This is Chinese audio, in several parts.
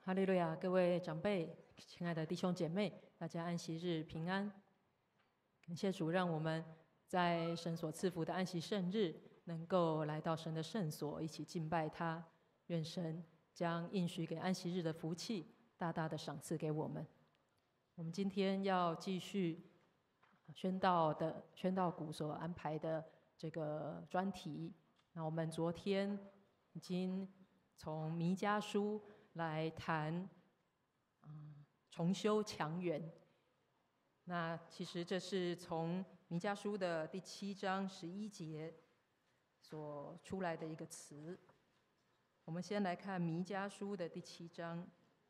哈利路亚！各位长辈、亲爱的弟兄姐妹，大家安息日平安。感谢主，让我们在神所赐福的安息圣日，能够来到神的圣所，一起敬拜他。愿神将应许给安息日的福气，大大的赏赐给我们。我们今天要继续宣道谷所安排的这个专题。那我们昨天已经从弥迦书来谈重修墙垣。那其实这是从弥迦书的第7章11节所出来的一个词。我们先来看弥迦书的第7章。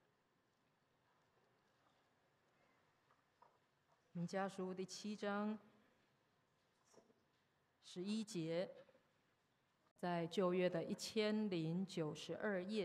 弥迦书第7章11节，在旧约的1092页。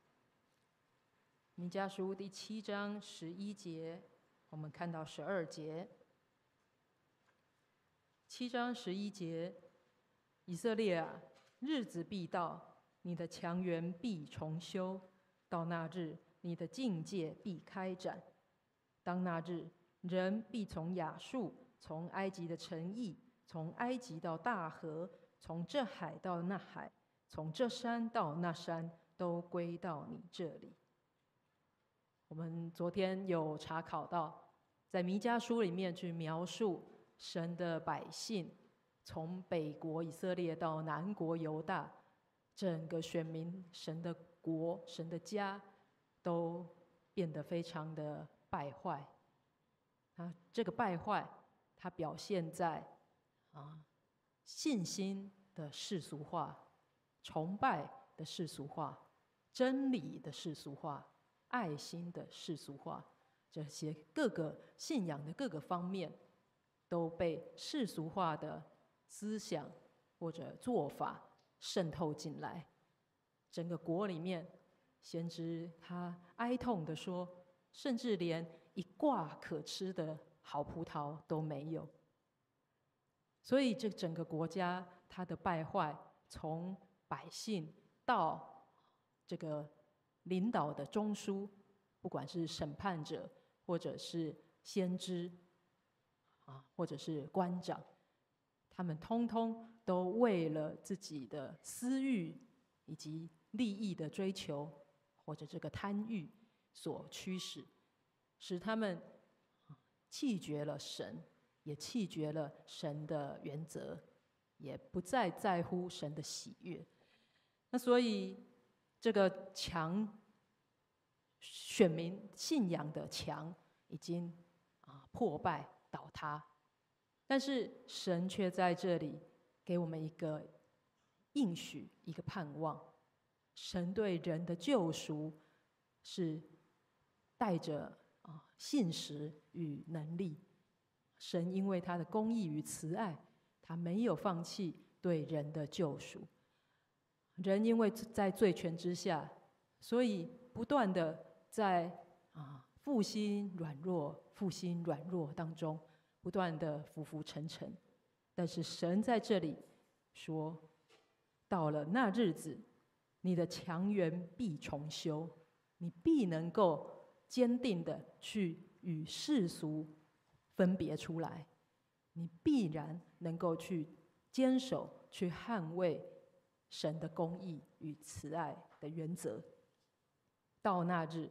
弥迦书第7章11节，我们看到12节。7章11节，以色列啊，日子必到，你的墙垣必重修，到那日，你的境界必开展。当那日，人必从亚述，从埃及的城邑，从埃及到大河，从这海到那海，从这山到那山，都归到你这里。我们昨天有查考到，在弥迦书里面去描述神的百姓，从北国以色列到南国犹大，整个选民，神的国、神的家，都变得非常的败坏。这个败坏，它表现在信心的世俗化、崇拜的世俗化、真理的世俗化、爱心的世俗化，这些各个信仰的各个方面，都被世俗化的思想或者做法渗透进来。整个国里面，先知他哀痛地说，甚至连一挂可吃的好葡萄都没有。所以这整个国家它的败坏，从百姓到这个领导的中枢，不管是审判者，或者是先知或者是官长，他们通通都为了自己的私欲以及利益的追求，或者这个贪欲所驱使，使他们弃绝了神，也弃绝了神的原则，也不再在乎神的喜悦。那所以这个墙，选民信仰的墙已经破败倒塌，但是神却在这里给我们一个应许，一个盼望。神对人的救赎是带着信实与能力。神因为他的公义与慈爱，他没有放弃对人的救赎。人因为在罪权之下，所以不断的在负心软弱当中，不断的浮浮沉沉。但是神在这里说，到了那日子，你的墙垣必重修，你必能够坚定的去与世俗分别出来，你必然能够去坚守、去捍卫神的公义与慈爱的原则。到那日，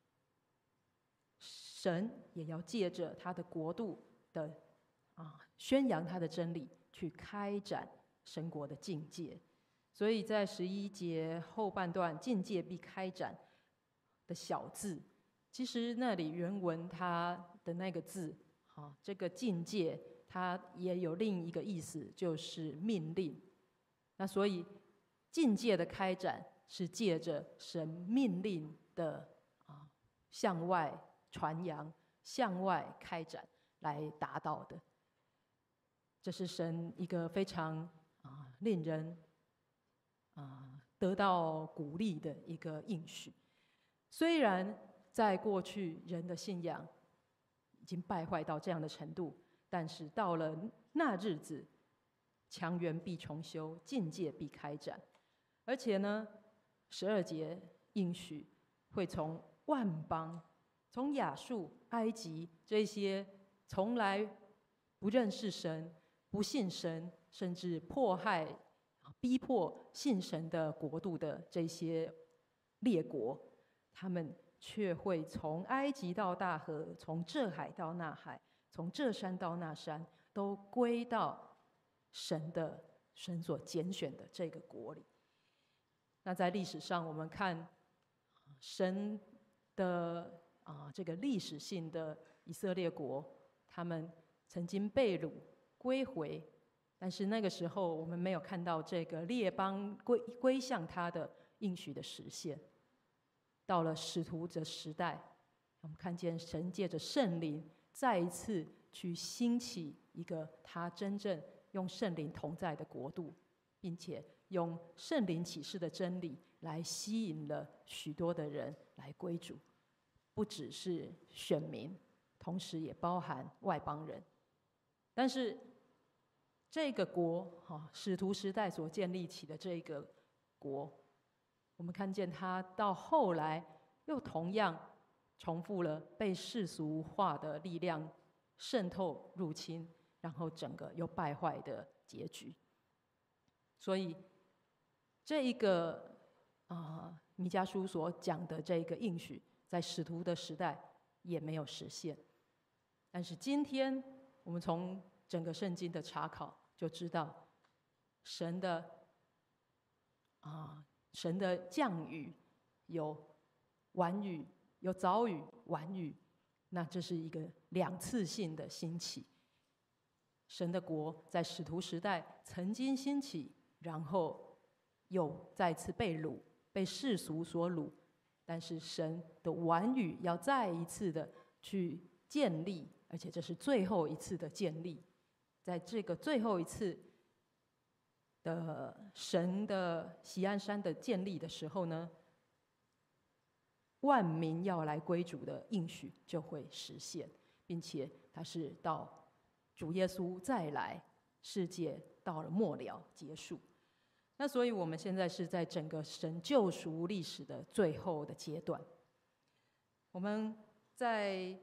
神也要借着他的国度的宣扬他的真理，去开展神国的境界。所以在11节后半段，境界必开展的小字，其实那里原文它的那个字，这个境界它也有另一个意思，就是命令。那所以境界的开展是借着神命令的向外传扬、向外开展来达到的。这是神一个非常令人得到鼓励的一个应许。虽然在过去人的信仰已经败坏到这样的程度，但是到了那日子，墙垣必重修，境界必开展。而且呢，12节应许会从万邦，从亚述、埃及这些从来不认识神、不信神，甚至迫害、逼迫信神的国度的这些列国，他们却会从埃及到大河，从这海到那海，从这山到那山，都归到神所拣选的这个国里。那在历史上，我们看神的这个历史性的以色列国，他们曾经被掳归回，但是那个时候我们没有看到这个列邦归向他的应许的实现。到了使徒的时代，我们看见神借着圣灵再一次去兴起一个他真正用圣灵同在的国度，并且用圣灵启示的真理来吸引了许多的人来归主，不只是选民，同时也包含外邦人。但是这个国，使徒时代所建立起的这个国，我们看见他到后来又同样重复了被世俗化的力量渗透入侵，然后整个又败坏的结局。所以这一个弥迦书所讲的这个应许，在使徒的时代也没有实现。但是今天我们从整个圣经的查考就知道，神的降雨有晚雨，有早雨、晚雨，那这是一个两次性的兴起。神的国在使徒时代曾经兴起，然后又再次被掳，被世俗所掳。但是神的晚雨要再一次的去建立，而且这是最后一次的建立。在这个最后一次的神的锡安山的建立的时候呢，万民要来归主的应许就会实现，并且它是到主耶稣再来，世界到了末了结束。那所以我们现在是在整个神救赎历史的最后的阶段。我们在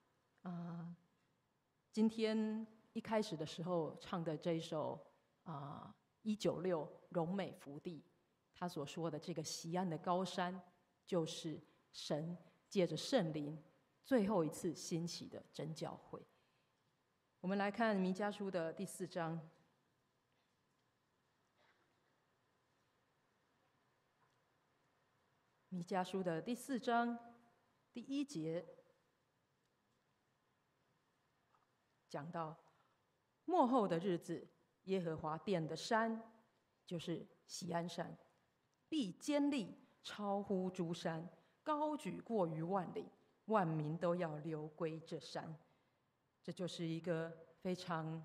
今天一开始的时候唱的这一首196荣美福地，他所说的这个锡安的高山，就是神借着圣灵最后一次兴起的真教会。我们来看弥迦书的第4章。弥迦书的第4章第1节讲到，末后的日子，耶和华殿的山，就是锡安山，必坚立，超乎诸山，高举过于万里，万民都要流归这山。这就是一个非常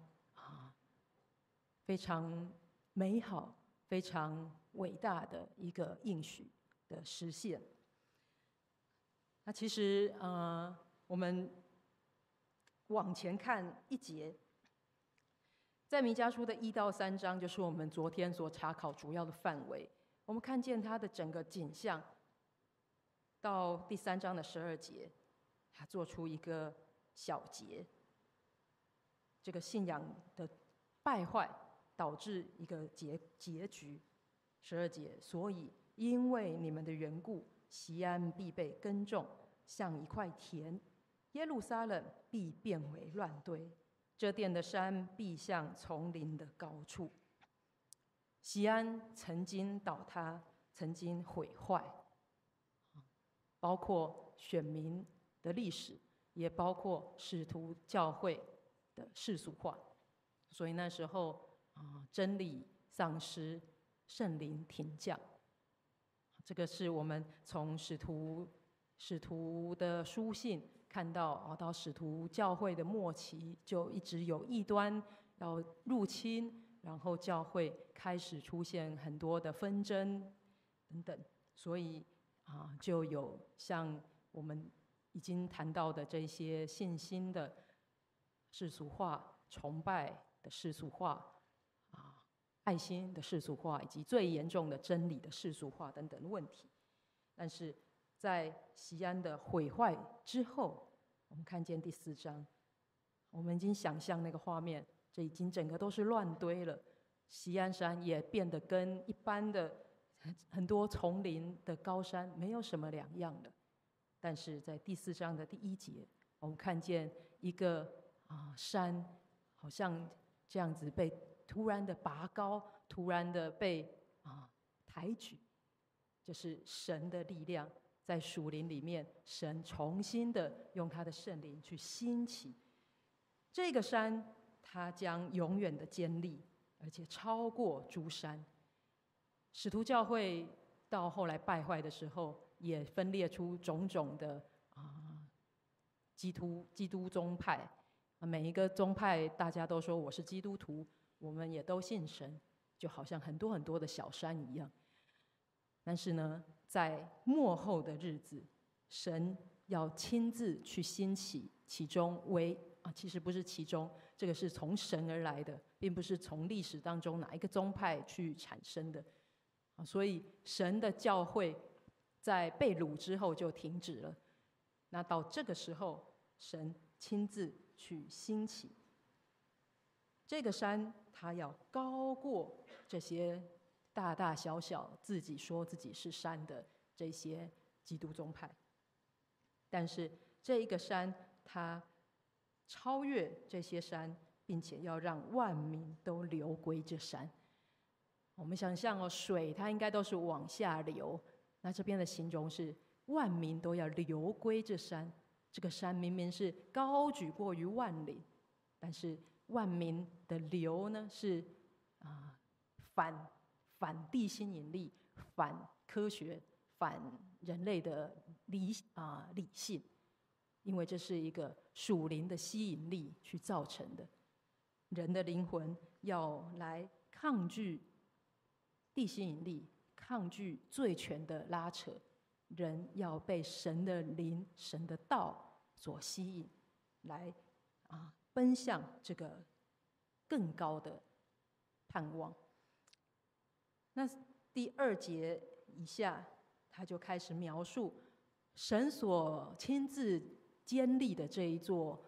美好、非常伟大的一个应许的实现。那其实我们往前看一节，在弥迦书的1到3章，就是我们昨天所查考主要的范围。我们看见它的整个景象，到第3章的12节，他做出一个小结，这个信仰的败坏导致一个结局。12节，所以因为你们的缘故，锡安必被耕种，像一块田；耶路撒冷必变为乱堆，这殿的山必像丛林的高处。锡安曾经倒塌，曾经毁坏，包括选民的历史，也包括使徒教会的世俗化。所以那时候真理丧失，圣灵停降。这个是我们从使徒的书信看到，到使徒教会的末期，就一直有异端要入侵，然后教会开始出现很多的纷争等等，所以就有像我们已经谈到的这些信心的世俗化、崇拜的世俗化、爱心的世俗化，以及最严重的真理的世俗化等等问题。但是在锡安的毁坏之后，我们看见第4章，我们已经想象那个画面，这已经整个都是乱堆了。锡安山也变得跟一般的很多丛林的高山没有什么两样了。但是在第4章的第1节，我们看见一个山，好像这样子被突然的拔高，突然的被抬举，就是神的力量在属灵里面，神重新的用他的圣灵去兴起这个山，它将永远的坚立，而且超过诸山。使徒教会到后来败坏的时候，也分裂出种种的基督宗派，每一个宗派大家都说我是基督徒，我们也都信神，就好像很多很多的小山一样。但是呢，在末后的日子，神要亲自去兴起其中其实不是其中，这个是从神而来的，并不是从历史当中哪一个宗派去产生的。所以神的教会在被掳之后就停止了。那到这个时候，神亲自去兴起这个山，它要高过这些大大小小自己说自己是山的这些基督宗派。但是这一个山，它超越这些山，并且要让万民都流归这山。我们想象水它应该都是往下流，那这边的形容是万民都要流归这山。这个山明明是高举过于万里，但是万民的流呢是反地心引力、反科学、反人类的理性，因为这是一个属灵的吸引力去造成的。人的灵魂要来抗拒地心引力，抗拒罪权的拉扯，人要被神的灵、神的道所吸引，来奔向这个更高的盼望。那第2节以下，他就开始描述神所亲自建立的这一座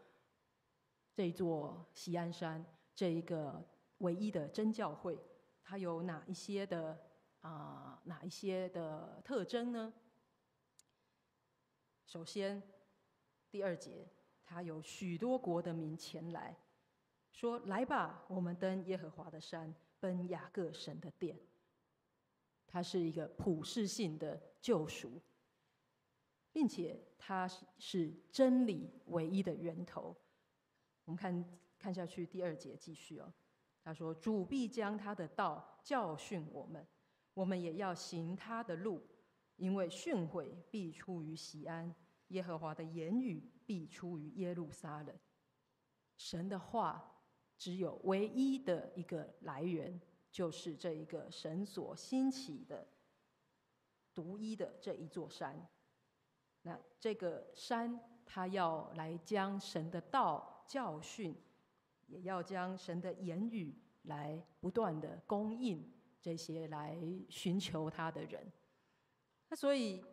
锡安山，这一个唯一的真教会，它有哪一些的特征呢？首先，第2节，他有许多国的民前来，说：“来吧，我们登耶和华的山，奔雅各神的殿。”它是一个普世性的救赎，并且它是真理唯一的源头。我们看下去，第2节继续他说：“主必将他的道教训我们，我们也要行他的路，因为训诲必出于锡安，耶和华的言语必出于耶路撒冷。”神的话只有唯一的一个来源，就是这一个神所兴起的独一的这一座山。那这个山，它要来将神的道教训，也要将神的言语来不断的供应这些来寻求他的人。那所以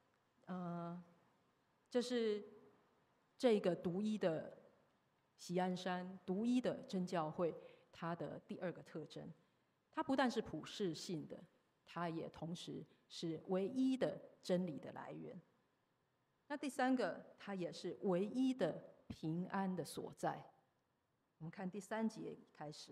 这是这个独一的锡安山、独一的真教会，它的第2个特征。它不但是普世性的，它也同时是唯一的真理的来源。那第3个，它也是唯一的平安的所在。我们看第3节开始，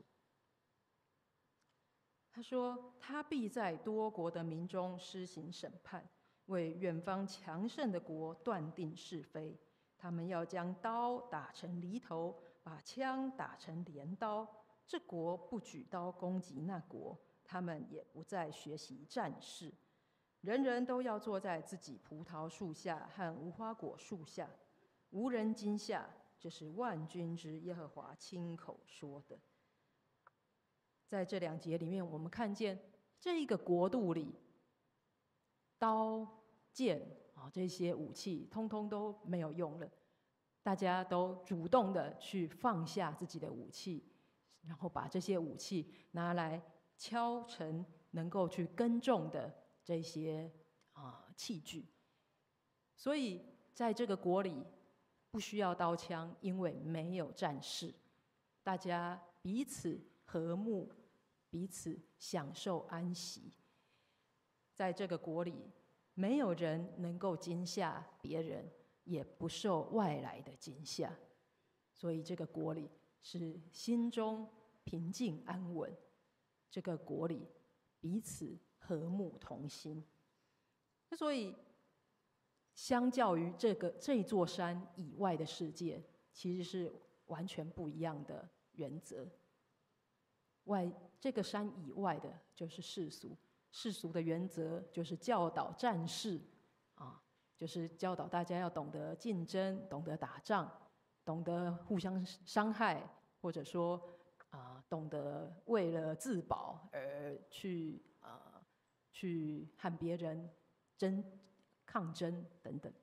他说：“他必在多国的民中施行审判，为远方强盛的国断定是非。他们要将刀打成犁头，把枪打成镰刀。这国不举刀攻击那国，他们也不再学习战事。人人都要坐在自己葡萄树下和无花果树下，无人惊吓。这是万军之耶和华亲口说的。”在这2节里面，我们看见这一个国度里，刀剑这些武器通通都没有用了，大家都主动的去放下自己的武器，然后把这些武器拿来敲成能够去耕种的这些器具。 所以在这个国里不需要刀枪，因为没有战事，大家彼此和睦，彼此享受安息。在这个国里，没有人能够惊吓别人，也不受外来的惊吓。所以这个国里是心中平静安稳，这个国里彼此和睦同心。所以相较于这座山以外的世界，其实是完全不一样的原则。这个山以外的就是世俗，世俗的原则就是教导战士就是教导大家要懂得竞争，懂得打仗，懂得互相伤害，或者说懂得为了自保而去和别人抗争等等。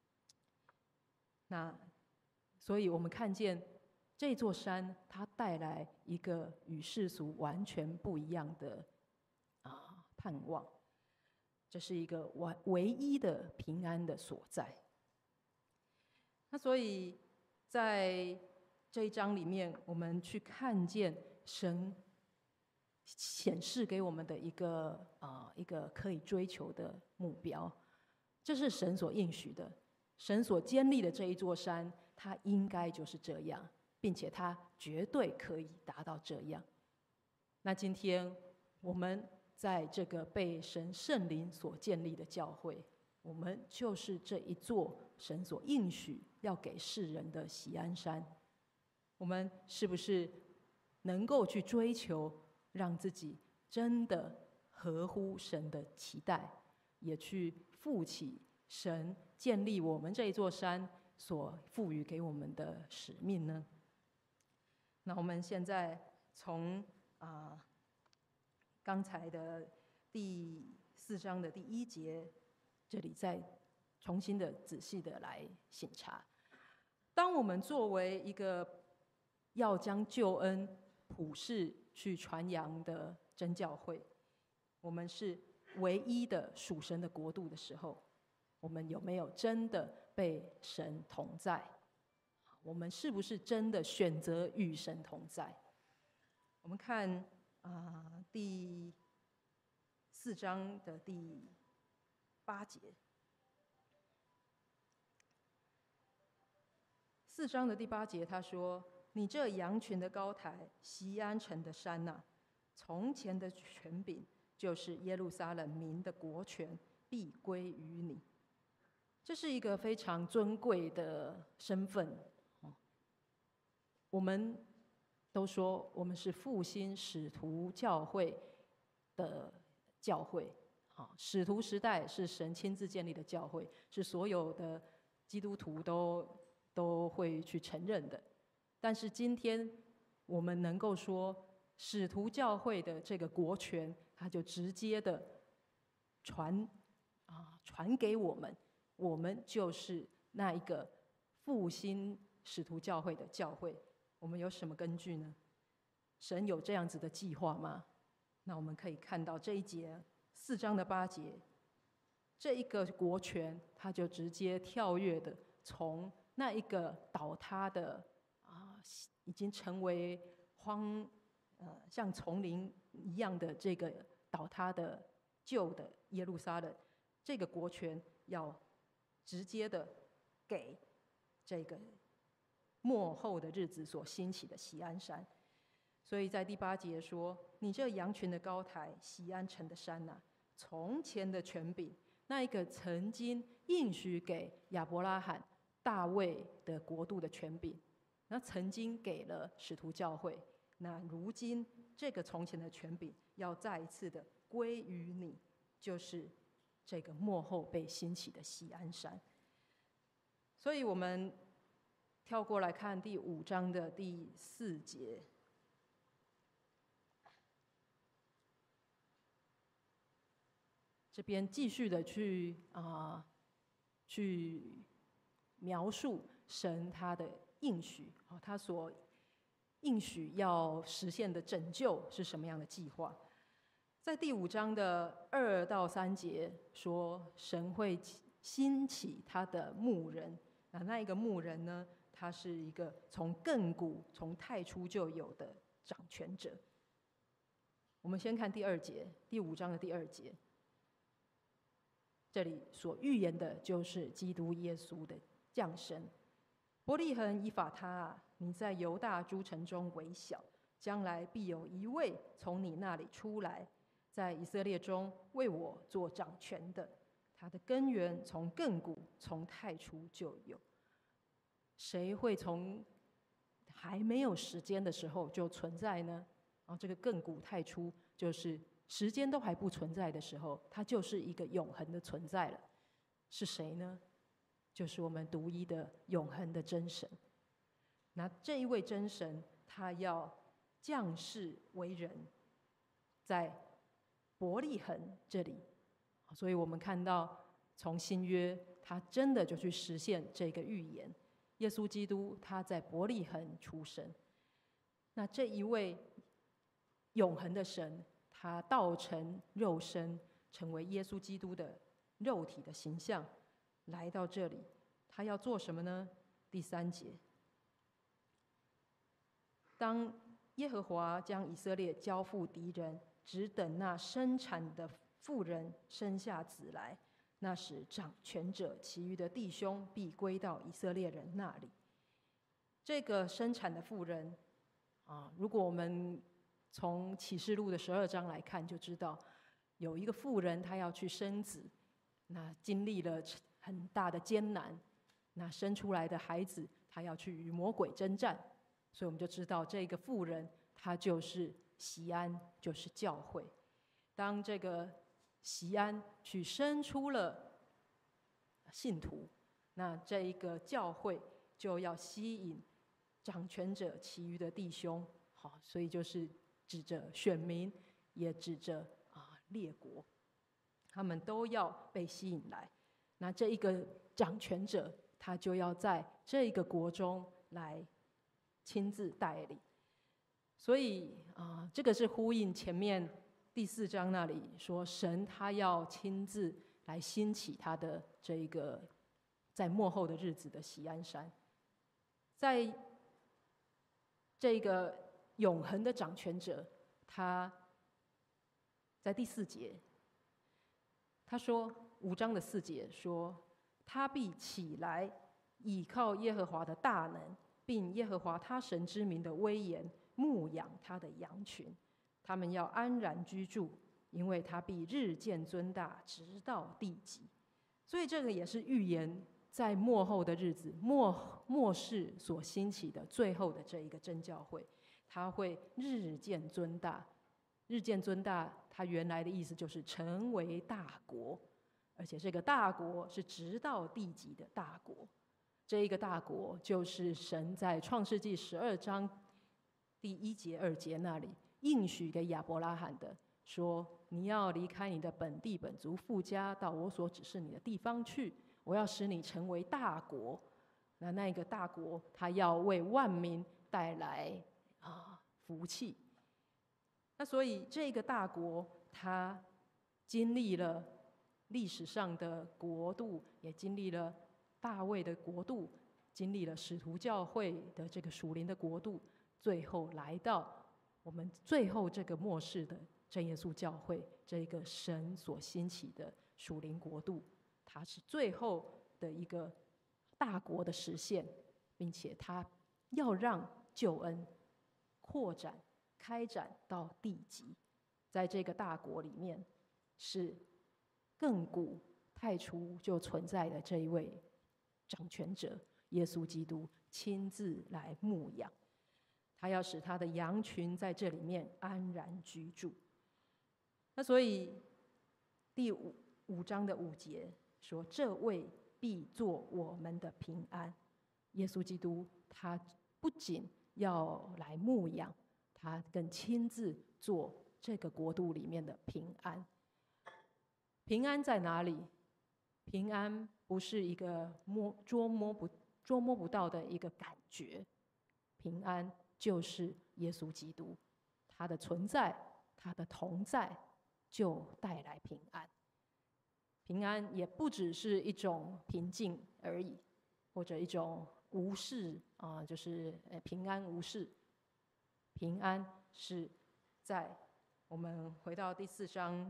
所以我们看见这座山，它带来一个与世俗完全不一样的盼望。这是一个唯一的平安的所在。所以在这一章里面，我们去看见神显示给我们的一个可以追求的目标。这是神所应许的，神所建立的这一座山，它应该就是这样，并且它绝对可以达到这样。那今天我们在这个被神圣灵所建立的教会，我们就是这一座神所应许要给世人的锡安山。我们是不是能够去追求，让自己真的合乎神的期待，也去负起神建立我们这一座山所赋予给我们的使命呢？那我们现在从刚才的第4章的第1节，这里再重新的仔细的来省察。当我们作为一个要将救恩普世去传扬的真教会，我们是唯一的属神的国度的时候，我们有没有真的被神同在？我们是不是真的选择与神同在？我们看第4章的第8节。4章的第8节，他说：“你这羊群的高台，锡安城的山呐，从前的权柄，就是耶路撒冷民的国权，必归于你。”这是一个非常尊贵的身份。我们都说我们是复兴使徒教会的教会。使徒时代是神亲自建立的教会，是所有的基督徒都会去承认的。但是今天我们能够说，使徒教会的这个国权，它就直接的传给我们，我们就是那一个复兴使徒教会的教会。我们有什么根据呢？神有这样子的计划吗？那我们可以看到这一节4章的8节，这一个国权，它就直接跳跃的从那一个倒塌的已经成为像丛林一样的这个倒塌的旧的耶路撒冷，这个国权要直接的给这个末后的日子所兴起的锡安山。所以在第8节说：“你这羊群的高台，锡安城的山呐，从前的权柄，那一个曾经应许给亚伯拉罕、大卫的国度的权柄，那曾经给了使徒教会，那如今这个从前的权柄要再一次的归于你，就是这个末后被兴起的锡安山。”所以我们跳过来看第5章的第4节。这边继续的去描述神他的应许，他所应许要实现的拯救是什么样的计划。在第5章的2到3节说，神会兴起他的牧人。那一个牧人呢，他是一个从亘古、从太初就有的掌权者。我们先看第2节，第5章的第2节，这里所预言的就是基督耶稣的降生。伯利恒以法他啊，你在犹大诸城中为小，将来必有一位从你那里出来，在以色列中为我做掌权的。他的根源从亘古、从太初就有。谁会从还没有时间的时候就存在呢？这个亘古太初，就是时间都还不存在的时候，它就是一个永恒的存在了。是谁呢？就是我们独一的永恒的真神。那这一位真神，他要降世为人，在伯利恒这里。所以我们看到从新约，他真的就去实现这个预言。耶稣基督他在伯利恒出生。那这一位永恒的神，他道成肉身，成为耶稣基督的肉体的形象，来到这里。他要做什么呢？第3节，当耶和华将以色列交付敌人，只等那生产的妇人生下子来，那时掌权者其余的弟兄必归到以色列人那里。这个生产的妇人如果我们从启示录的12章来看，就知道有一个妇人，她要去生子，那经历了很大的艰难，那生出来的孩子，她要去与魔鬼征战。所以我们就知道这个妇人，她就是锡安，就是教会。当这个锡安去生出了信徒，那这一个教会就要吸引掌权者其余的弟兄。好，所以就是指着选民，也指着列国，他们都要被吸引来。那这一个掌权者，他就要在这一个国中来亲自带领。所以这个是呼应前面第4章那里说，神他要亲自来兴起他的这一个在末后的日子的锡安山。在这个永恒的掌权者，他在第4节，他说5章的4节说，他必起来，倚靠耶和华的大能，并耶和华他神之名的威严，牧养他的羊群。他们要安然居住，因为他必日渐尊大，直到地极。所以这个也是预言在末后的日子，末世所兴起的最后的这一个真教会，他会日渐尊大。日渐尊大，它原来的意思就是成为大国，而且这个大国是直到地极的大国。这一个大国就是神在创世纪12章第1节2节那里应许给亚伯拉罕的，说你要离开你的本地本族父家，到我所指示你的地方去，我要使你成为大国。那一个大国，他要为万民带来福气。那所以这个大国，他经历了历史上的国度，也经历了大卫的国度，经历了使徒教会的这个属灵的国度，最后来到我们最后这个末世的真耶稣教会，这个神所兴起的属灵国度，它是最后的一个大国的实现，并且它要让救恩扩展开展到地极。在这个大国里面，是亘古太初就存在的这一位掌权者耶稣基督亲自来牧养，他要使他的羊群在这里面安然居住。那所以第5章的5节说，这位必做我们的平安。耶稣基督他不仅要来牧养，他更亲自做这个国度里面的平安。平安在哪里？平安不是一个捉摸不到的一个感觉，平安就是耶稣基督，他的存在，他的同在就带来平安。 平安也不只是一种平静而已，或者一种无事就是平安无事。平安是在我们回到第四章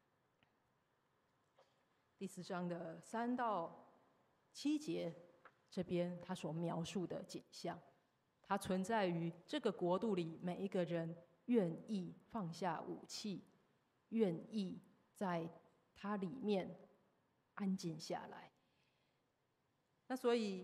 的3到7节这边，他所描述的景象，它存在于这个国度里，每一个人愿意放下武器，愿意在它里面安静下来。那所以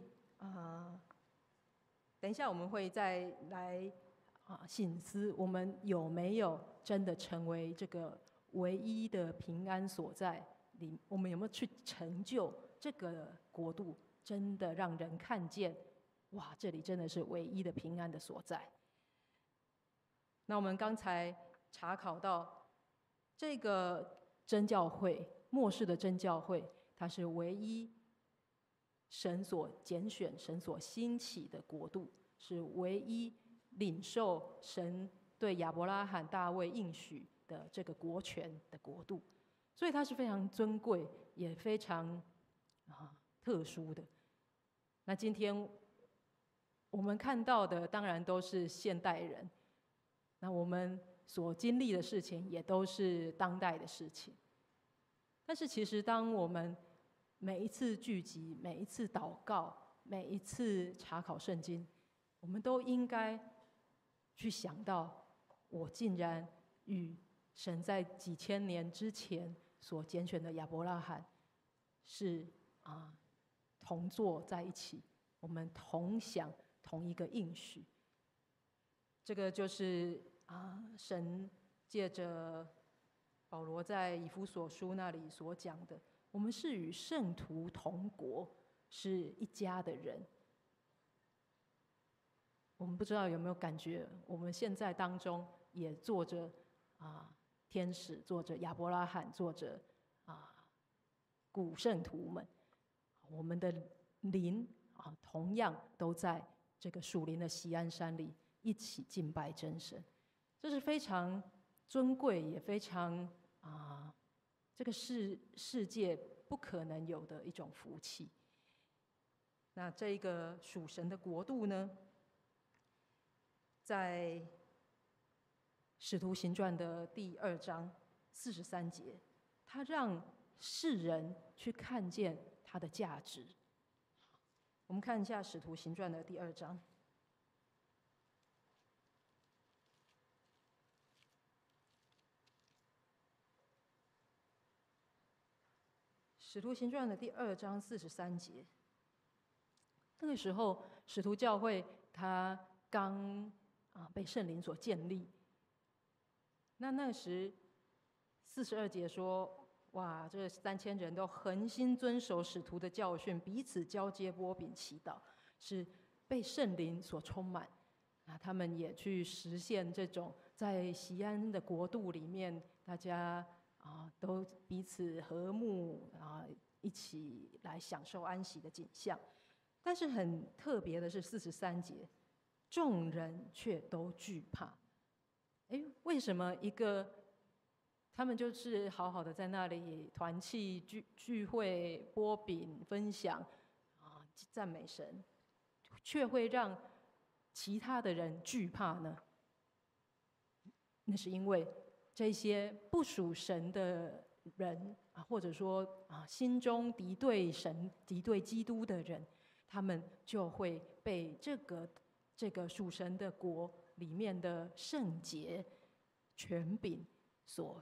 等一下我们会再来省思，我们有没有真的成为这个唯一的平安所在里？我们有没有去成就这个国度，真的让人看见，哇，这里真的是唯一的平安的所在。那我们刚才查考到，这个真教会，末世的真教会，它是唯一神所拣选、神所兴起的国度，是唯一领受神对亚伯拉罕、大卫应许的这个国权的国度，所以它是非常尊贵，也非常特殊的。那今天我们看到的，当然都是现代人，那我们所经历的事情，也都是当代的事情。但是其实，当我们每一次聚集、每一次祷告、每一次查考圣经，我们都应该去想到，我竟然与神在几千年之前所拣选的亚伯拉罕是同坐在一起，我们同享同一个应许。这个就是神借着保罗在以弗所书那里所讲的，我们是与圣徒同国，是一家的人。我们不知道有没有感觉，我们现在当中也坐着天使，坐着亚伯拉罕，坐着古圣徒们，我们的灵同样都在这个属灵的锡安山里一起敬拜真神。这是非常尊贵，也非常这个世界不可能有的一种福气。那这个属神的国度呢，在使徒行传的第2章43节，他让世人去看见他的价值。我们看一下使徒行传的第2章。使徒行传的第2章43节，那个时候使徒教会他刚被圣灵所建立。那时42节说，哇，这3000人都恒心遵守使徒的教训，彼此交接擘饼祈祷，是被圣灵所充满。他们也去实现这种在锡安的国度里面，大家都彼此和睦一起来享受安息的景象。但是很特别的是43节，众人却都惧怕。为什么他们就是好好的在那里团契聚会、擘饼分享赞美神，却会让其他的人惧怕呢？那是因为这些不属神的人或者说心中敌对神、敌对基督的人，他们就会被这个属神的国里面的圣洁权柄所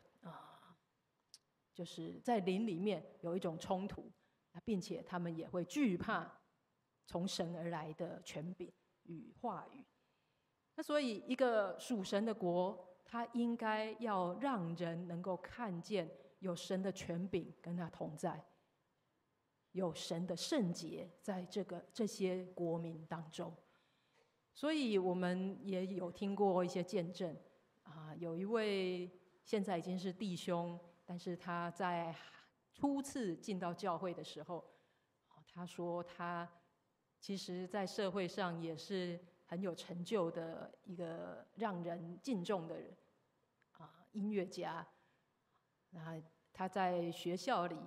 就是在灵里面有一种冲突，并且他们也会惧怕从神而来的权柄与话语。那所以一个属神的国，它应该要让人能够看见有神的权柄跟他同在，有神的圣洁在这些国民当中。所以我们也有听过一些见证有一位现在已经是弟兄，但是他在初次进到教会的时候，他说他其实在社会上也是很有成就的一个让人敬重的音乐家。他在学校里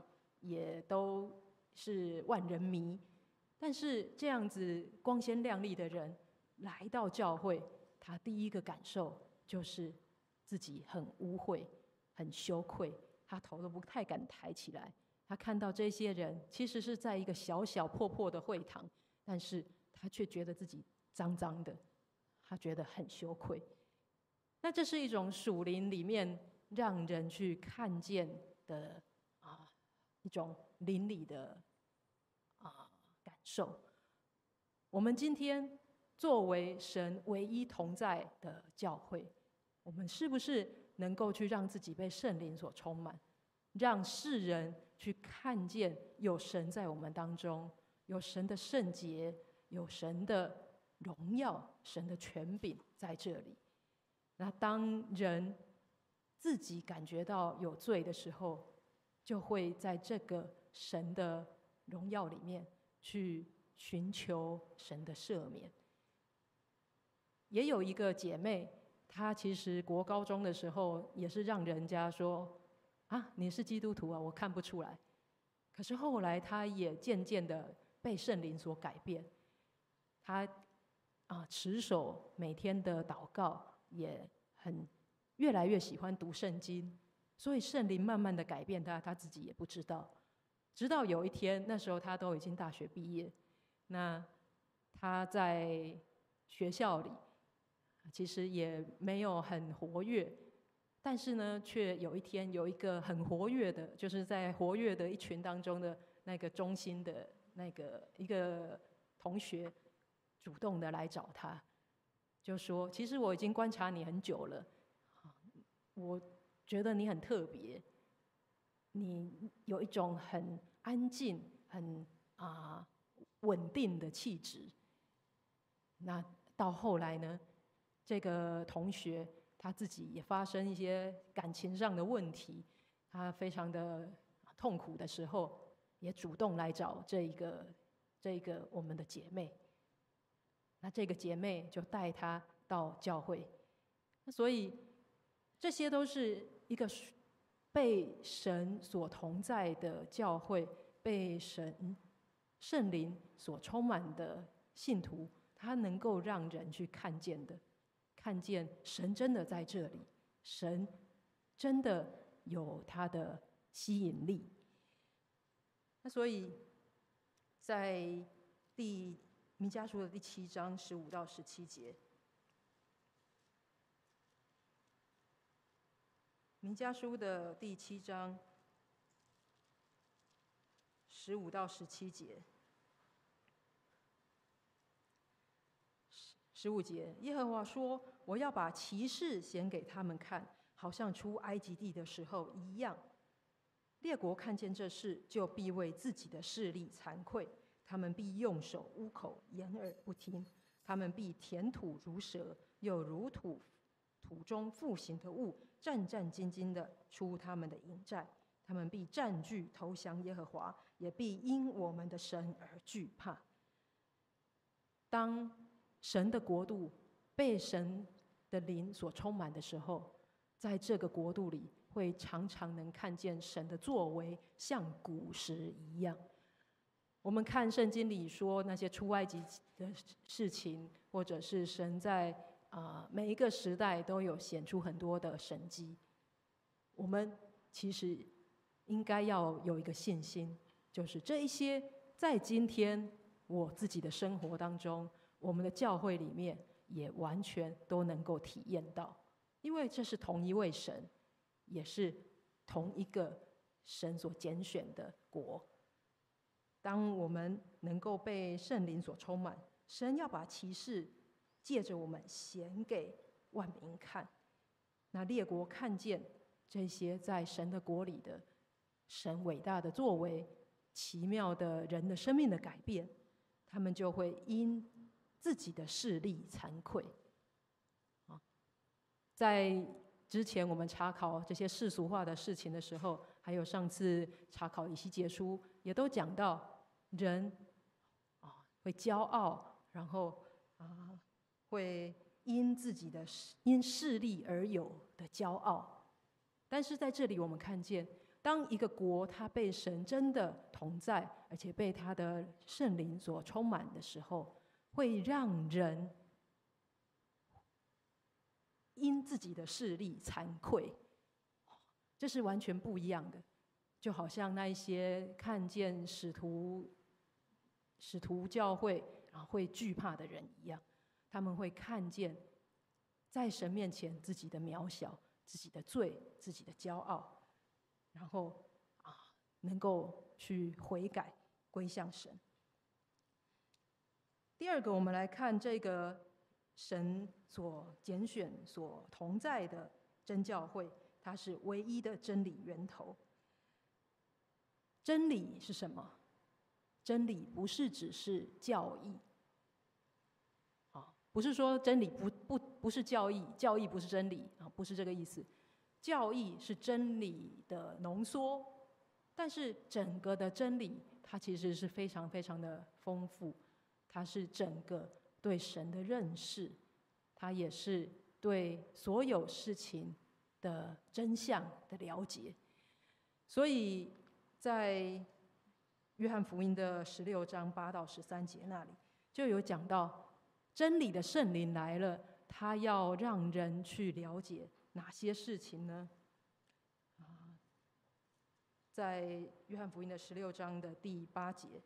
也都是万人迷。但是这样子光鲜亮丽的人来到教会，他第一个感受就是自己很污秽、很羞愧，他头都不太敢抬起来。他看到这些人其实是在一个小小破破的会堂，但是他却觉得自己脏脏的，他觉得很羞愧。那这是一种属灵里面让人去看见的一种灵里的感受。我们今天作为神唯一同在的教会，我们是不是能够去让自己被圣灵所充满，让世人去看见有神在我们当中，有神的圣洁，有神的荣耀，神的权柄在这里。那当人自己感觉到有罪的时候，就会在这个神的荣耀里面去寻求神的赦免。也有一个姐妹，她其实国高中的时候也是让人家说啊，你是基督徒啊，我看不出来。可是后来她也渐渐的被圣灵所改变，她持守每天的祷告，也越来越喜欢读圣经，所以圣灵慢慢的改变她，她自己也不知道。直到有一天，那时候她都已经大学毕业，那她在学校里其实也没有很活跃，但是呢，却有一天有一个很活跃的，就是在活跃的一群当中的那个中心的一个同学，主动的来找他，就说：“其实我已经观察你很久了，我觉得你很特别，你有一种很安静、很稳定的气质。”那到后来呢，这个同学他自己也发生一些感情上的问题，他非常的痛苦的时候，也主动来找这个我们的姐妹。那这个姐妹就带他到教会。所以这些都是一个被神所同在的教会，被圣灵所充满的信徒，他能够让人去看见的，看见神真的在这里，神真的有他的吸引力。那所以在弥迦书的第7章15到17节，弥迦书的第7章15到17节。15节，耶和华说：“我要把奇事显给他们看，好像出埃及地的时候一样。列国看见这事，就必为自己的势力惭愧，他们必用手捂口，掩耳不听。他们必填土如蛇，又如土中复形的物，战战兢兢的出他们的营寨。他们必占据投降耶和华，也必因我们的神而惧怕。”当神的国度被神的灵所充满的时候，在这个国度里会常常能看见神的作为像古时一样。我们看圣经里说那些出埃及的事情，或者是神在每一个时代都有显出很多的神迹，我们其实应该要有一个信心，就是这一些在今天我自己的生活当中，我们的教会里面也完全都能够体验到，因为这是同一位神，也是同一个神所拣选的国。当我们能够被圣灵所充满，神要把奇事借着我们显给万民看，那列国看见这些在神的国里的神伟大的作为，奇妙的人的生命的改变，他们就会因自己的势力惭愧。在之前我们查考这些世俗化的事情的时候，还有上次查考以西结书，也都讲到人会骄傲，然后会因势力而有的骄傲。但是在这里我们看见， 当一个国它被神真的同在，而且被他的圣灵所充满的时候，会让人因自己的势力惭愧，这是完全不一样的。就好像那一些看见使徒教会会惧怕的人一样，他们会看见在神面前自己的渺小、自己的罪、自己的骄傲，然后能够去悔改归向神。第二个，我们来看这个神所拣选、所同在的真教会，它是唯一的真理源头。真理是什么？真理不是只是教义，不是说真理不是教义，教义不是真理不是这个意思。教义是真理的浓缩，但是整个的真理它其实是非常非常的丰富，它是整个对神的认识，它也是对所有事情的真相的了解。所以在约翰福音的16章8到13节那里就有讲到，真理的圣灵来了，他要让人去了解哪些事情呢？在约翰福音的16章的第8节，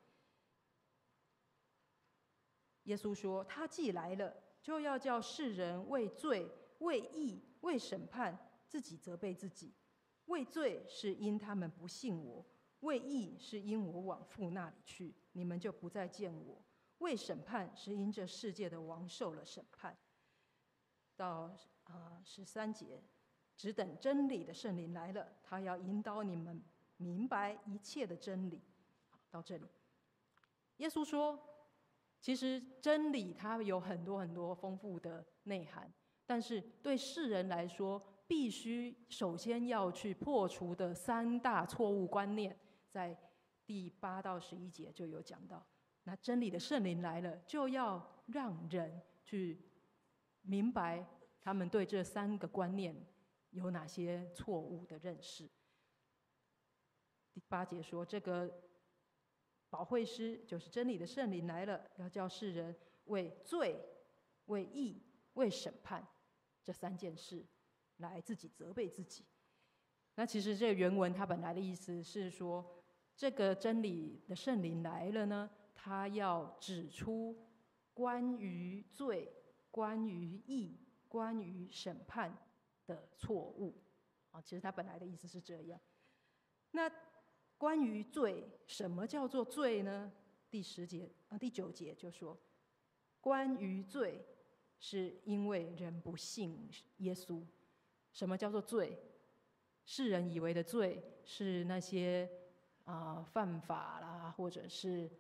耶稣说：“他既来了，就要叫世人为罪、为义、为审判，自己责备自己。为罪是因他们不信我，为义是因我往父那里去，你们就不再见我。为审判是因这世界的王受了审判。”到13节，只等真理的圣灵来了，他要引导你们明白一切的真理。到这里，耶稣说，其实真理它有很多很多丰富的内涵，但是对世人来说，必须首先要去破除的3大错误观念，在第8到11节就有讲到。那真理的圣灵来了，就要让人去明白他们对这3个观念有哪些错误的认识。第8节说，这个保惠师就是真理的圣灵来了，要叫世人为罪、为义、为审判这3件事来自己责备自己。那其实这个原文它本来的意思是说，这个真理的圣灵来了呢，他要指出关于罪、关于义、关于审判的错误。其实他本来的意思是这样。那关于罪，什么叫做罪呢？第9节就说，关于罪是因为人不信耶稣。什么叫做罪？世人以为的罪是那些犯法啦，或者是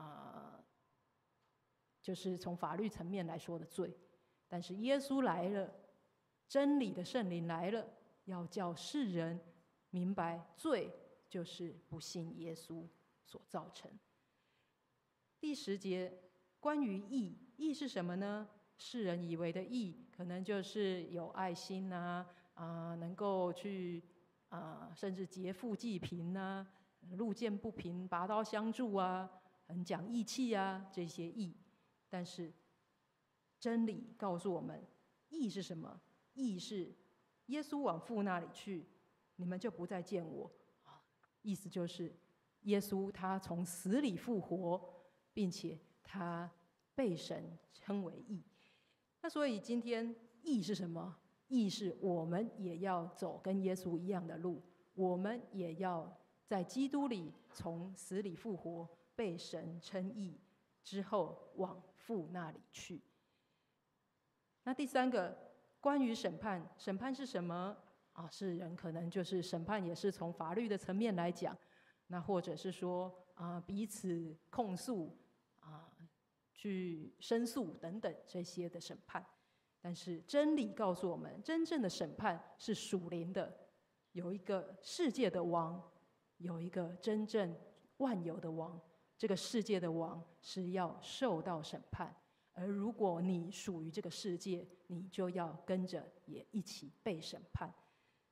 就是从法律层面来说的罪。但是耶稣来了，真理的圣灵来了，要叫世人明白罪就是不信耶稣所造成。第10节，关于义，义是什么呢？世人以为的义，可能就是有爱心能够去甚至劫富济贫路见不平拔刀相助很讲义气这些义。但是真理告诉我们，义是什么？义是耶稣往父那里去，你们就不再见我。意思就是耶稣他从死里复活，并且他被神称为义。那所以今天义是什么？义是我们也要走跟耶稣一样的路，我们也要在基督里从死里复活，被神称义之后往父那里去。那第3个，关于审判，审判是什么？世人可能就是审判也是从法律的层面来讲，那或者是说彼此控诉去申诉等等这些的审判。但是真理告诉我们，真正的审判是属灵的，有一个世界的王，有一个真正万有的王。这个世界的王是要受到审判，而如果你属于这个世界，你就要跟着也一起被审判。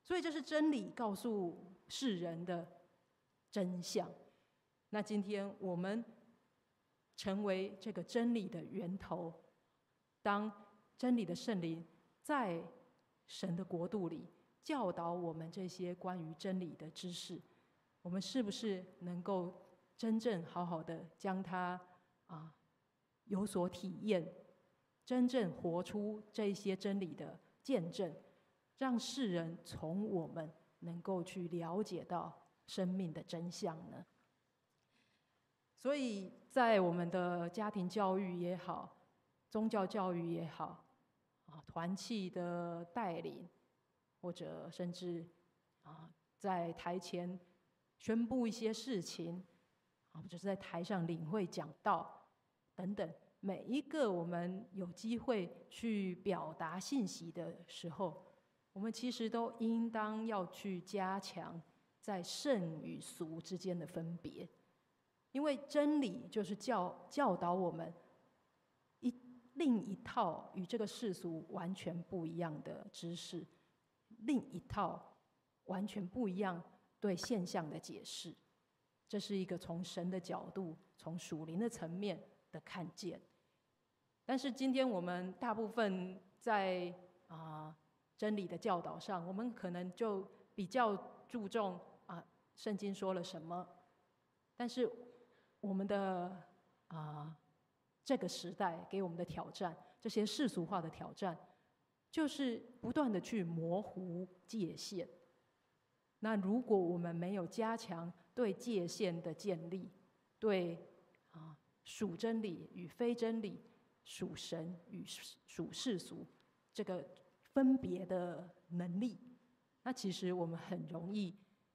所以这是真理告诉世人的真相。那今天我们成为这个真理的源头，当真理的圣灵在神的国度里教导我们这些关于真理的知识，我们是不是能够真正好好的将它有所体验，真正活出这些真理的见证，让世人从我们能够去了解到生命的真相呢？所以在我们的家庭教育也好，宗教教育也好，团契的带领，或者甚至在台前宣布一些事情，或者是在台上领会讲道等等，每一个我们有机会去表达信息的时候，我们其实都应当要去加强在圣与俗之间的分别，因为真理就是教导我们另一套与这个世俗完全不一样的知识，另一套完全不一样对现象的解释。这是一个从神的角度，从属灵的层面的看见。但是今天我们大部分在真理的教导上，我们可能就比较注重圣经说了什么，但是我们的这个时代给我们的挑战，这些世俗化的挑战，就是不断的去模糊界限。那如果我们没有加强对界限的建立，对属真理与非真理、属神与属世俗这个分别的能力，那其实我们很容易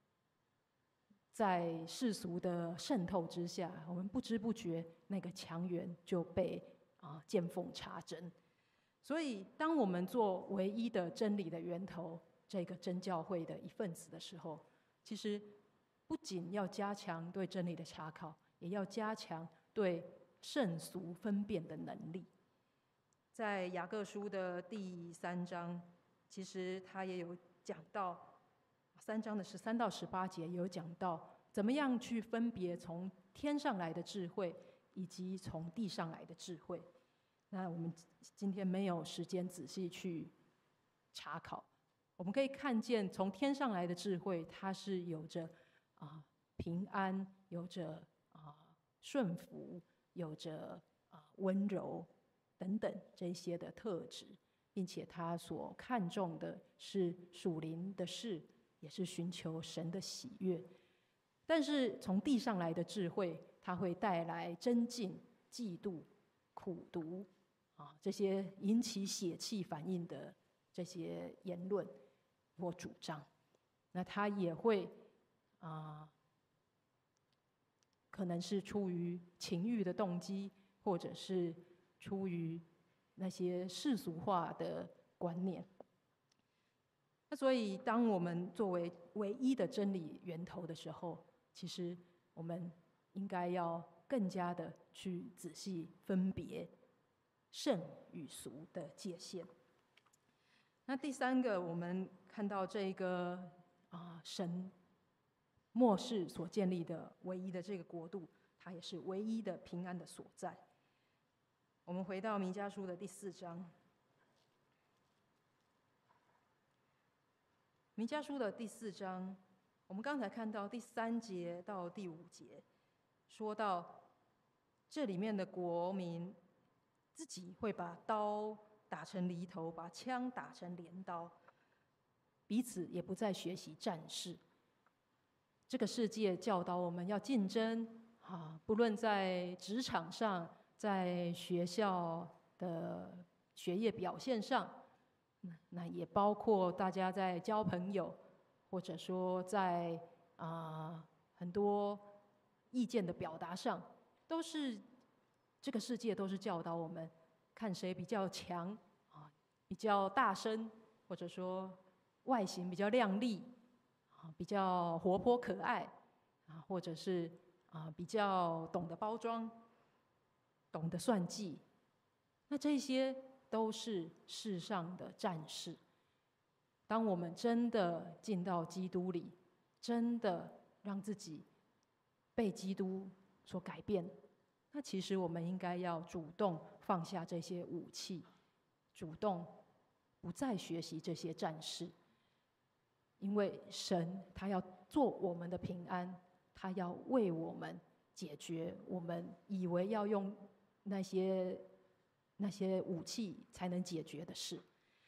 在世俗的渗透之下，我们不知不觉那个强援就被见缝插针。所以当我们做唯一的真理的源头，这个真教会的一份子的时候，其实不仅要加强对真理的查考，也要加强对圣俗分辨的能力。在雅各书的第3章，其实他也有讲到3章的13到18节，也有讲到怎么样去分别从天上来的智慧以及从地上来的智慧。那我们今天没有时间仔细去查考，我们可以看见从天上来的智慧，它是有着平安，有着顺服，有着温柔等等这些的特质，并且他所看重的是属灵的事，也是寻求神的喜悦。但是从地上来的智慧，它会带来争竞、嫉妒、苦毒这些引起血气反应的这些言论或主张。那它也会可能是出于情欲的动机，或者是出于那些世俗化的观念。那所以当我们作为唯一的真理源头的时候，其实我们应该要更加的去仔细分别圣与俗的界限。那第3个，我们看到这个神末世所建立的唯一的这个国度，它也是唯一的平安的所在。我们回到弥迦书的第4章，弥迦书的第4章，我们刚才看到第3节到第5节，说到这里面的国民自己会把刀打成犁头，把枪打成镰刀，彼此也不再学习战事。这个世界教导我们要竞争不论在职场上，在学校的学业表现上，那也包括大家在交朋友，或者说在很多意见的表达上，都是这个世界都是教导我们看谁比较强比较大声，或者说外形比较亮丽比较活泼可爱或者是比较懂得包装，懂得算计。那这些都是世上的战士。 当我们真的进到基督里，真的让自己被基督所改变，那其实我们应该要主动放下这些武器，主动不再学习这些战事，因为神他要做我们的平安，他要为我们解决我们以为要用那些武器才能解决的事。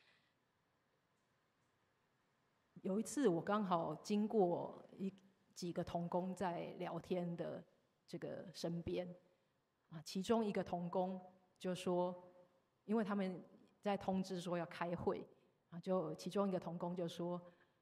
有一次，我刚好经过几个同工在聊天的这个身边，其中一个同工就说，因为他们在通知说要开会，就其中一个同工就说，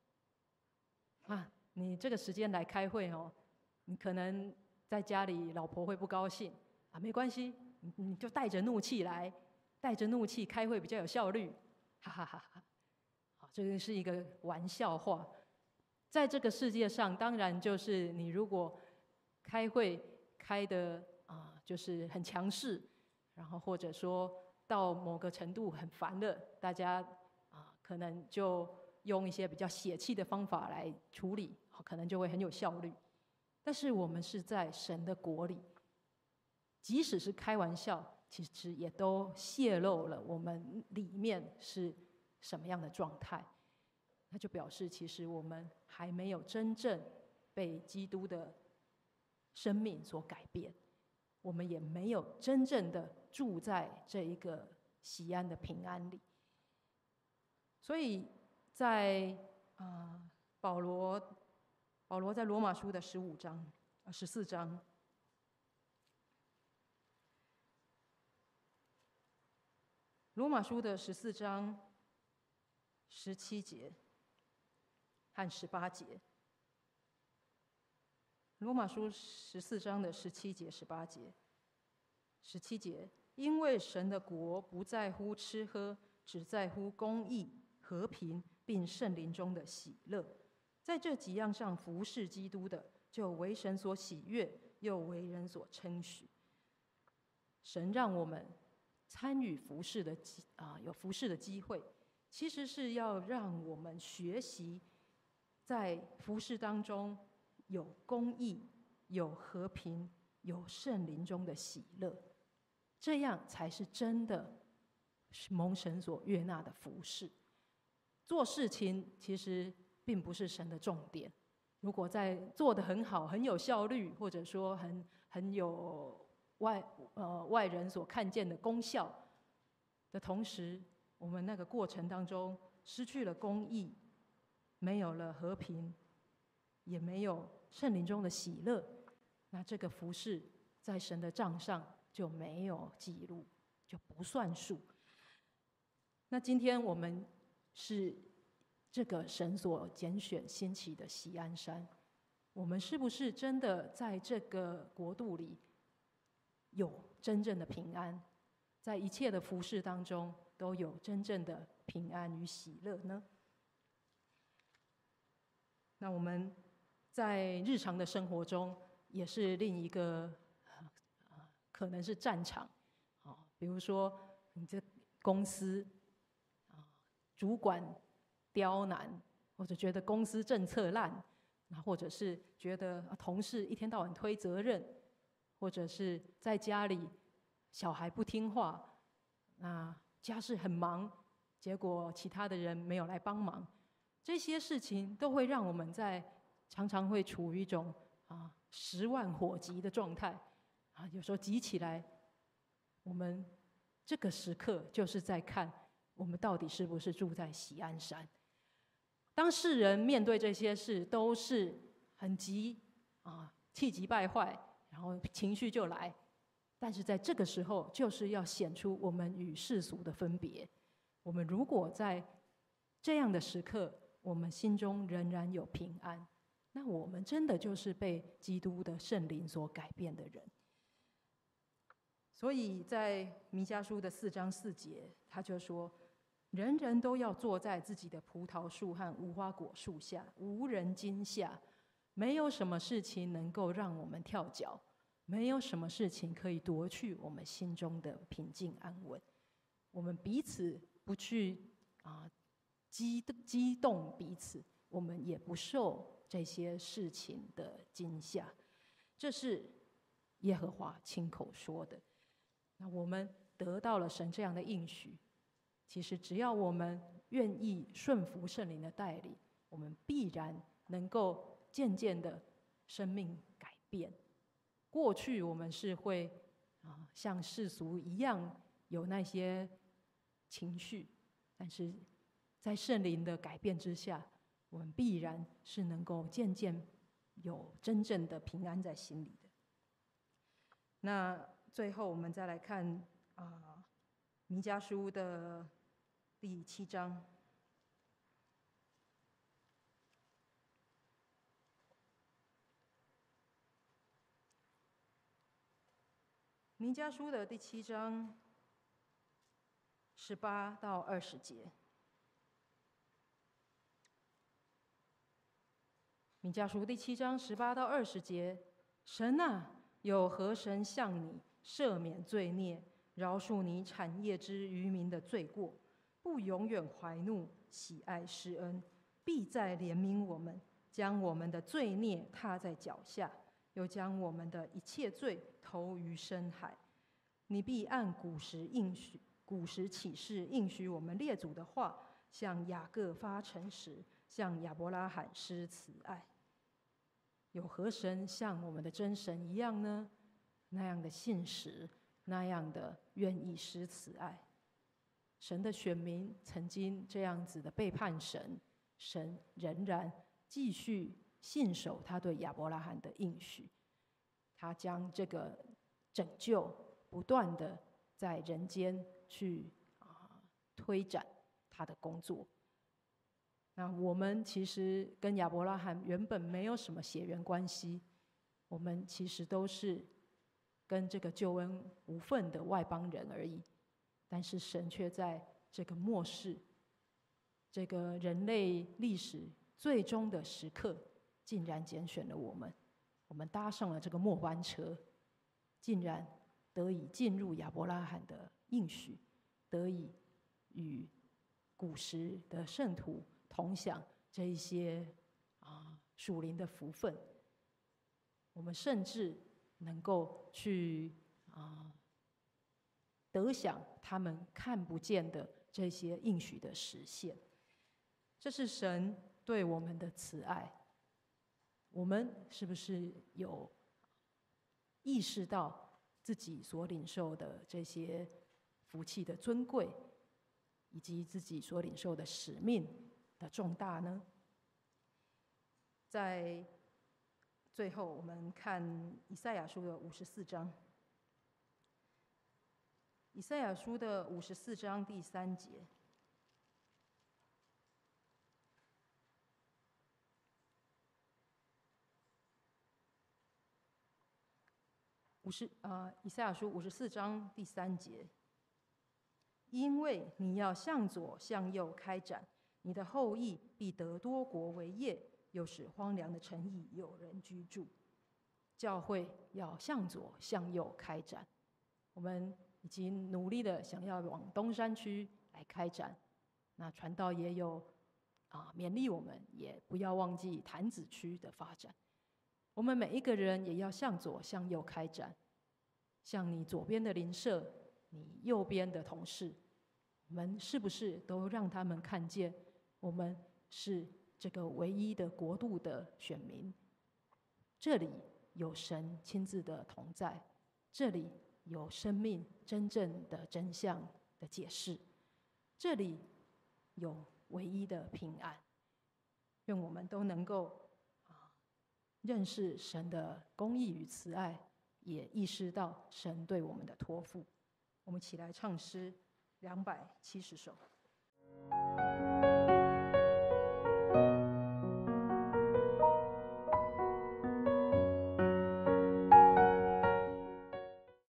你这个时间来开会哦，你可能在家里老婆会不高兴没关系，你就带着怒气来，带着怒气开会比较有效率，哈哈哈哈。这个是一个玩笑话，在这个世界上，当然就是你如果开会开的就是很强势，然后或者说到某个程度很烦了，大家可能就用一些比较血气的方法来处理，可能就会很有效率。但是我们是在神的国里，即使是开玩笑，其实也都泄露了我们里面是什么样的状态，那就表示其实我们还没有真正被基督的生命所改变，我们也没有真正的住在这一个喜安的平安里。所以在保罗在罗马书的14章，罗马书的14章17节和18节，罗马书14章的17节、18节。17节，因为神的国不在乎吃喝，只在乎公义、和平，并圣灵中的喜乐。在这几样上服侍基督的，就为神所喜悦，又为人所称许。神让我们参与服侍的有服侍的机会，其实是要让我们学习在服侍当中有公义、有和平、有圣灵中的喜乐，这样才是真的蒙神所悦纳的服侍。做事情其实并不是神的重点，如果在做得很好、很有效率，或者说很有外人所看见的功效的同时，我们那个过程当中失去了公义，没有了和平，也没有圣灵中的喜乐，那这个服事在神的账上就没有记录，就不算数。那今天我们是这个神所拣选兴起的锡安山，我们是不是真的在这个国度里有真正的平安，在一切的服事当中都有真正的平安与喜乐呢？那我们在日常的生活中也是另一个可能是战场，比如说你这公司主管刁难，或者觉得公司政策烂，或者是觉得同事一天到晚推责任，或者是在家里小孩不听话，家事很忙，结果其他的人没有来帮忙，这些事情都会让我们常常会处于一种10万火急的状态有时候急起来，我们这个时刻就是在看我们到底是不是住在锡安山。当世人面对这些事都是很急气急败坏，然后情绪就来，但是在这个时候就是要显出我们与世俗的分别。我们如果在这样的时刻我们心中仍然有平安，那我们真的就是被基督的圣灵所改变的人。所以在弥迦书的4章4节，他就说，人人都要坐在自己的葡萄树和无花果树下，无人惊吓。没有什么事情能够让我们跳脚，没有什么事情可以夺去我们心中的平静安稳。我们彼此不去激动彼此，我们也不受这些事情的惊吓。这是耶和华亲口说的。那我们得到了神这样的应许，其实只要我们愿意顺服圣灵的带领，我们必然能够渐渐的生命改变。过去我们是会像世俗一样有那些情绪，但是在圣灵的改变之下，我们必然是能够渐渐有真正的平安在心里的。那最后我们再来看弥迦书的第7章。弥迦书的第7章18到20节。弥迦书第7章18到20节：神啊，有何神向你赦免罪孽，饶恕你产业之渔民的罪过，不永远怀怒，喜爱施恩，必再怜悯我们，将我们的罪孽踏在脚下，又将我们的一切罪投于深海。你必按古时启示应许我们列祖的话，向雅各发诚实，向亚伯拉罕施慈爱。有何神像我们的真神一样呢？那样的信实，那样的愿意施慈爱。神的选民曾经这样子的背叛神，神仍然继续信守他对亚伯拉罕的应许，他将这个拯救不断的在人间去推展他的工作。那我们其实跟亚伯拉罕原本没有什么血缘关系，我们其实都是跟这个救恩无份的外邦人而已。但是神却在这个末世，这个人类历史最终的时刻，竟然拣选了我们。我们搭上了这个末班车，竟然得以进入亚伯拉罕的应许，得以与古时的圣徒同享这一些属灵的福分。我们甚至能够去得享他们看不见的这些应许的实现。这是神对我们的慈爱。我们是不是有意识到自己所领受的这些福气的尊贵，以及自己所领受的使命的重大呢？在最后，我们看以赛亚书的54章。以赛亚书的54章第3节。以赛亚书54章第3节。因为你要向左向右开展，你的后裔必得多国为业，又使荒凉的城邑有人居住。教会要向左向右开展，我们已经努力的想要往东山区来开展。那传道也有勉励我们，也不要忘记潭子区的发展。我们每一个人也要向左向右开展，向你左边的邻舍，你右边的同事，我们是不是都让他们看见，我们是这个唯一的国度的选民？这里有神亲自的同在，这里有生命真正的真相的解释，这里有唯一的平安。愿我们都能够认识神的公义与慈爱，也意识到神对我们的托付。我们一起来唱诗270首。